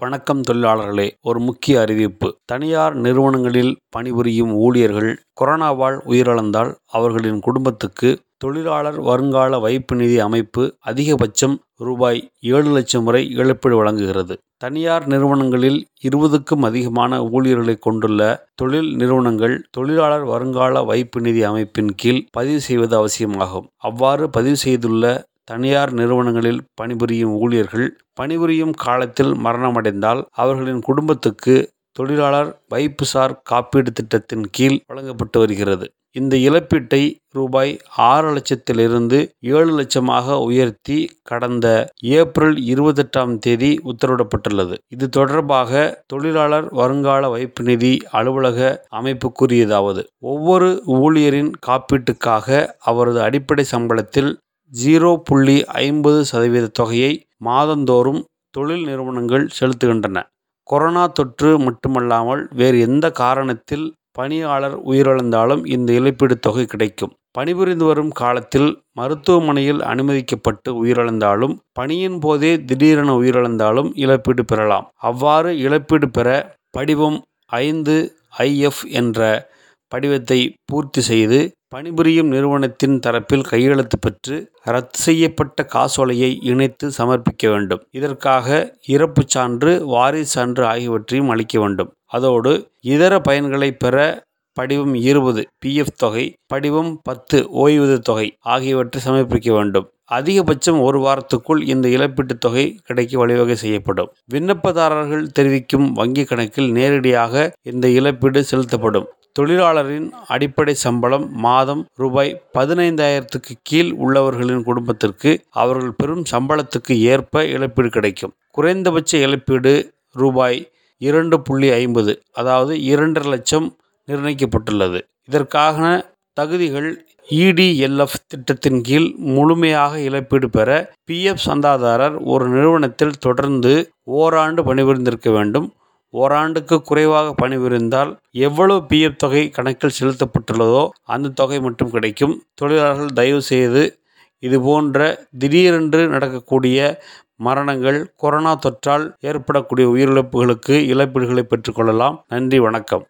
வணக்கம் தொழிலாளர்களே, ஒரு முக்கிய அறிவிப்பு. தனியார் நிறுவனங்களில் பணிபுரியும் ஊழியர்கள் கொரோனாவால் உயிரிழந்தால் அவர்களின் குடும்பத்துக்கு தொழிலாளர் வருங்கால வைப்பு நிதி அமைப்பு அதிகபட்சம் ரூபாய் 7 லட்சம் வரை இழப்பீடு வழங்குகிறது. தனியார் நிறுவனங்களில் 20க்கும் அதிகமான ஊழியர்களை கொண்டுள்ள தொழில் நிறுவனங்கள் தொழிலாளர் வருங்கால வைப்பு நிதி அமைப்பின் கீழ் பதிவு செய்வது அவசியமாகும். அவ்வாறு பதிவு செய்துள்ள தனியார் நிறுவனங்களில் பணிபுரியும் ஊழியர்கள் பணிபுரியும் காலத்தில் மரணமடைந்தால் அவர்களின் குடும்பத்துக்கு தொழிலாளர் வைப்புசார் காப்பீடு திட்டத்தின் கீழ் வழங்கப்பட்டு வருகிறது. இந்த இழப்பீட்டை ரூபாய் 6 லட்சத்திலிருந்து 7 லட்சமாக உயர்த்தி கடந்த ஏப்ரல் 28ஆம் தேதி உத்தரவிடப்பட்டுள்ளது. இது தொடர்பாக தொழிலாளர் வருங்கால வைப்பு நிதி அலுவலக அமைப்பு கூறியதாவது: ஒவ்வொரு ஊழியரின் காப்பீட்டுக்காக அவரது அடிப்படை சம்பளத்தில் 0.50% தொகையை மாதந்தோறும் தொழில் நிறுவனங்கள் செலுத்துகின்றன. கொரோனா தொற்று மட்டுமல்லாமல் வேறு எந்த காரணத்தில் பணியாளர் உயிரிழந்தாலும் இந்த இழப்பீடு தொகை கிடைக்கும். பணிபுரிந்து வரும் காலத்தில் மருத்துவமனையில் அனுமதிக்கப்பட்டு உயிரிழந்தாலும் பணியின் போதே திடீரென உயிரிழந்தாலும் இழப்பீடு பெறலாம். அவ்வாறு இழப்பீடு பெற படிவம் 5IF என்ற படிவத்தை பூர்த்தி செய்து பணிபுரியும் நிறுவனத்தின் தரப்பில் கையெழுத்து பெற்று ரத்து செய்யப்பட்ட காசோலையை இணைத்து சமர்ப்பிக்க வேண்டும். இதற்காக இறப்புச் சான்று, வாரிசு சான்று ஆகியவற்றையும் அளிக்க வேண்டும். அதோடு இதர பயன்களை பெற படிவம் 20 PF தொகை, படிவம் 10 ஓய்வூதிய தொகை ஆகியவற்றை சமர்ப்பிக்க வேண்டும். அதிகபட்சம் ஒரு வாரத்துக்குள் இந்த இழப்பீட்டுத் தொகை கிடைக்க வழிவகை செய்யப்படும். விண்ணப்பதாரர்கள் தெரிவிக்கும் வங்கி கணக்கில் நேரடியாக இந்த இழப்பீடு செலுத்தப்படும். தொழிலாளரின் அடிப்படை சம்பளம் மாதம் ரூபாய் 15,000க்கு கீழ் உள்ளவர்களின் குடும்பத்திற்கு அவர்கள் பெறும் சம்பளத்துக்கு ஏற்ப இழப்பீடு கிடைக்கும். குறைந்தபட்ச இழப்பீடு ரூபாய் 2.50, அதாவது 2.5 லட்சம் நிர்ணயிக்கப்பட்டுள்ளது. இதற்கான தகுதிகள்: EDLF திட்டத்தின் கீழ் முழுமையாக இழப்பீடு பெற PF சந்தாதாரர் ஒரு நிறுவனத்தில் தொடர்ந்து ஓராண்டு பணிபுரிந்திருக்க வேண்டும். ஓராண்டுக்கு குறைவாக பணிபுரிந்தால் எவ்வளவு PF தொகை கணக்கில் செலுத்தப்பட்டுள்ளதோ அந்த தொகை மட்டும் கிடைக்கும். தொழிலாளர்கள் தயவு செய்து இதுபோன்ற திடீரென்று நடக்கக்கூடிய மரணங்கள், கொரோனா தொற்றால் ஏற்படக்கூடிய உயிரிழப்புகளுக்கு இழப்பீடுகளை பெற்றுக்கொள்ளலாம். நன்றி, வணக்கம்.